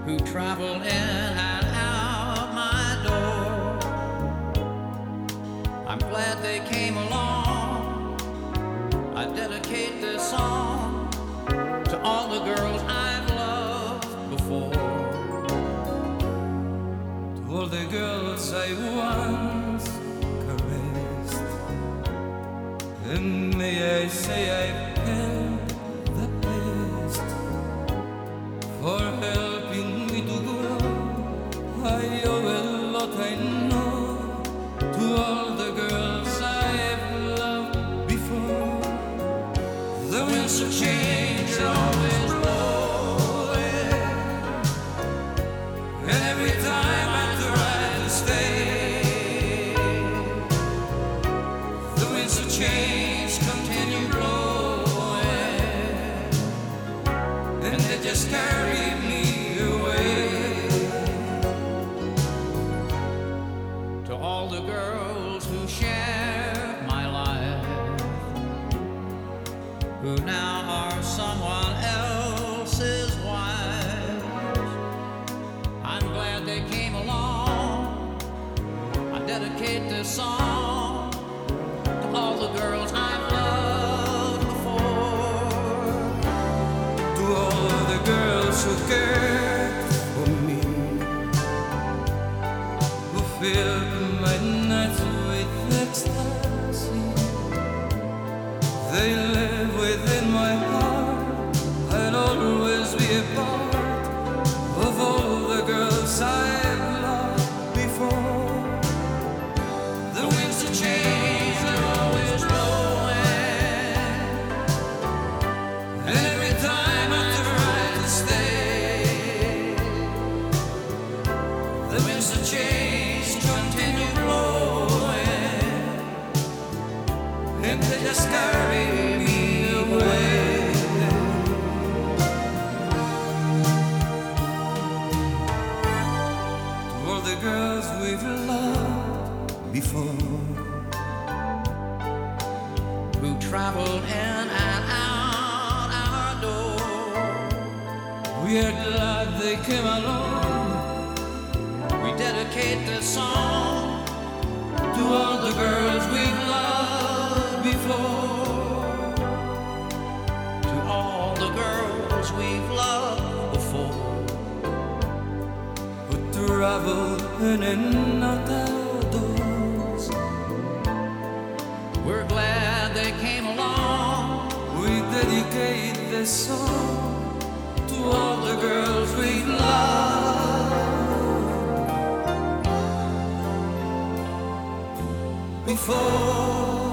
who travel in and out my door. I'm glad they came along. I dedicate this song to all the girls I've loved before. To all the girls I once caressed, and may I say I've had the best for helping me to grow. I owe a lot, I know, to all the girls I've loved before. The winds of change are always blowing, and every time I try to stay, the winds of change continue blowing, and they just carry me away. To all the girls who shared my life, who now are someone else's wives, I'm glad they came along. I dedicate this song to all the girls I've loved before. To all the girls who cared for me, who filled my nights with ecstasy, they live within my heart. I'll always be a part of all the girls I've loved before. The winds of change are always blowing, and every time I try to stay, the winds of change continue blowing, and they just carry me away. To all the girls we've loved before, who traveled in and out our door, we are glad they came along. we dedicate this song to all the girls we've loved before. To all the girls we've loved before. Who travel in and out our doors. We're glad they came along. We dedicate this song to all the girls we've loved before.